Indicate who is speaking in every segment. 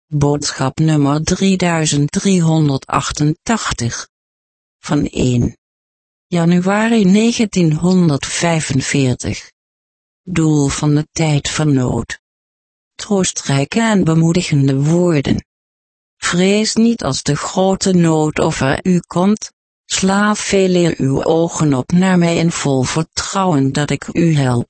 Speaker 1: Boodschap nummer 3388. Van 1 januari 1945. Doel van de tijd van nood. Troostrijke en bemoedigende woorden. Vrees niet als de grote nood over u komt. Sla veeleer uw ogen op naar mij in vol vertrouwen dat ik u help.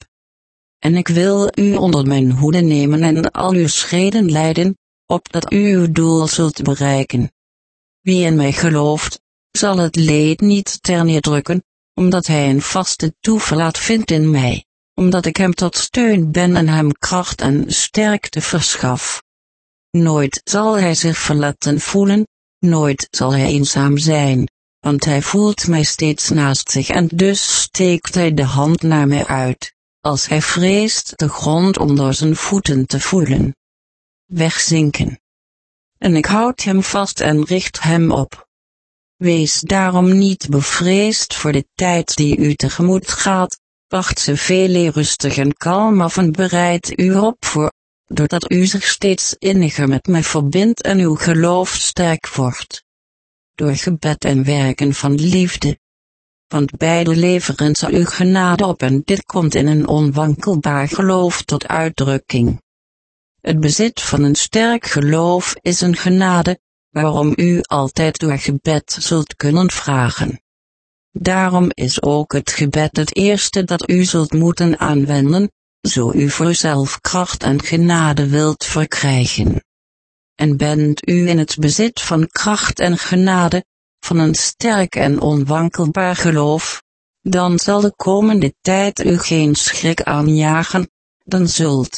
Speaker 1: En ik wil u onder mijn hoede nemen en al uw schreden leiden, opdat u uw doel zult bereiken. Wie in mij gelooft, zal het leed niet terneerdrukken, omdat hij een vaste toeverlaat vindt in mij, omdat ik hem tot steun ben en hem kracht en sterkte verschaf. Nooit zal hij zich verlaten voelen, nooit zal hij eenzaam zijn, want hij voelt mij steeds naast zich en dus steekt hij de hand naar mij uit, als hij vreest de grond onder zijn voeten te voelen. Wegzinken. En ik houd hem vast en richt hem op. Wees daarom niet bevreesd voor de tijd die u tegemoet gaat, wacht ze veel rustig en kalm af en bereid u op voor, doordat u zich steeds inniger met mij verbindt en uw geloof sterk wordt. Door gebed en werken van liefde. Want beide leveren zal u genade op en dit komt in een onwankelbaar geloof tot uitdrukking. Het bezit van een sterk geloof is een genade, waarom u altijd door gebed zult kunnen vragen. Daarom is ook het gebed het eerste dat u zult moeten aanwenden, zo u voor uzelf kracht en genade wilt verkrijgen. En bent u in het bezit van kracht en genade, van een sterk en onwankelbaar geloof, dan zal de komende tijd u geen schrik aanjagen, dan zult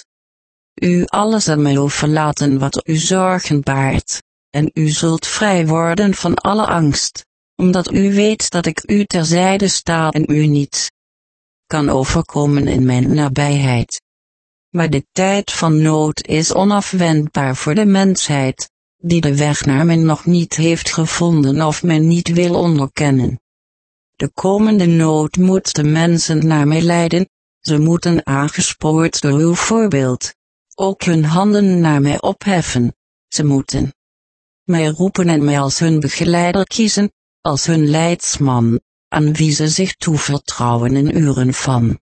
Speaker 1: u alles aan mij overlaten wat u zorgen baart, en u zult vrij worden van alle angst, omdat u weet dat ik u terzijde sta en u niets kan overkomen in mijn nabijheid. Maar de tijd van nood is onafwendbaar voor de mensheid, die de weg naar mij nog niet heeft gevonden of mij niet wil onderkennen. De komende nood moet de mensen naar mij leiden, ze moeten aangespoord door uw voorbeeld, ook hun handen naar mij opheffen, ze moeten mij roepen en mij als hun begeleider kiezen, als hun leidsman, aan wie ze zich toevertrouwen in uren van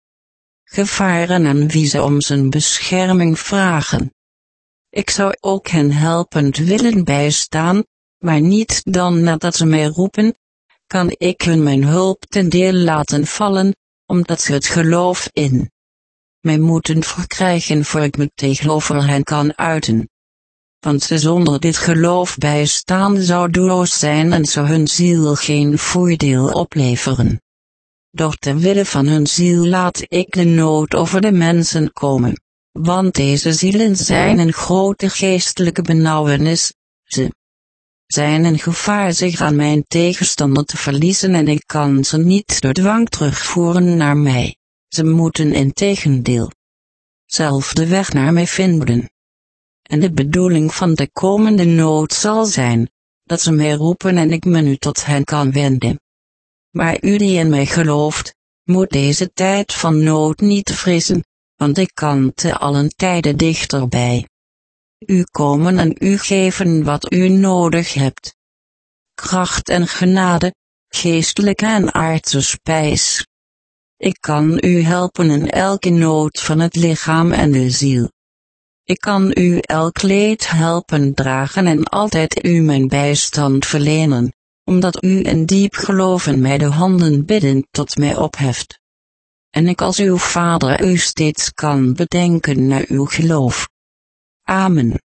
Speaker 1: gevaren en wie ze om zijn bescherming vragen. Ik zou ook hen helpend willen bijstaan, maar niet dan nadat ze mij roepen, kan ik hun mijn hulp ten deel laten vallen, omdat ze het geloof in mij moeten verkrijgen voor ik me tegenover hen kan uiten. Want ze zonder dit geloof bijstaan zou doelloos zijn en zou hun ziel geen voordeel opleveren. Doch ter wille van hun ziel laat ik de nood over de mensen komen, want deze zielen zijn in grote geestelijke benauwenis, ze zijn in gevaar zich aan mijn tegenstander te verliezen en ik kan ze niet door dwang terugvoeren naar mij, ze moeten integendeel zelf de weg naar mij vinden. En de bedoeling van de komende nood zal zijn, dat ze mij roepen en ik me nu tot hen kan wenden. Maar u die in mij gelooft, moet deze tijd van nood niet vrezen, want ik kan te allen tijden dichterbij u komen en u geven wat u nodig hebt. Kracht en genade, geestelijke en aardse spijs. Ik kan u helpen in elke nood van het lichaam en de ziel. Ik kan u elk leed helpen dragen en altijd u mijn bijstand verlenen, omdat u in diep geloof in mij de handen biddend tot mij opheft. En ik als uw vader u steeds kan bedenken naar uw geloof. Amen.